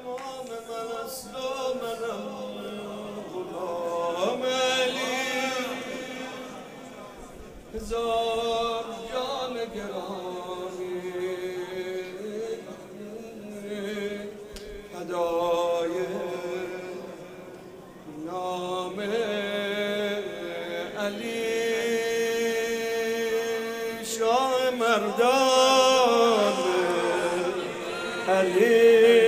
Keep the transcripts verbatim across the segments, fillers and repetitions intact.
امام من است و منم غلام علی هزار جان گرامی فدای نام علی شاه مردان علی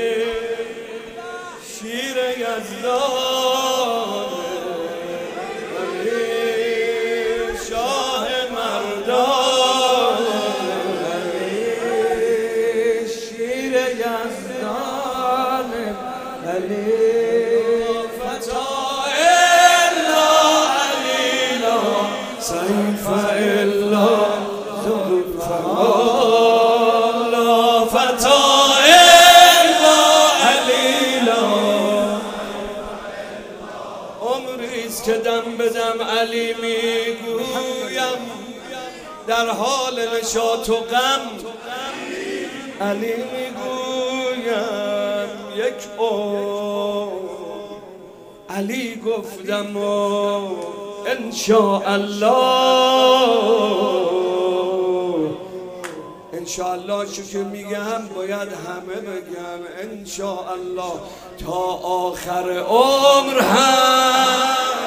شیر یزدان علی شاه مردان علی شیر یزدان علی فتا الا علی لا سیف الا ذوالفقار لا فتا الا علی لا عمریست که دم به دم علی میگویم در حال نشاط و غم علی میگویم یک او علی گفتم و انشاءالله انشاءالله چو که میگم باید همه بگم انشاءالله تا آخر عمر هم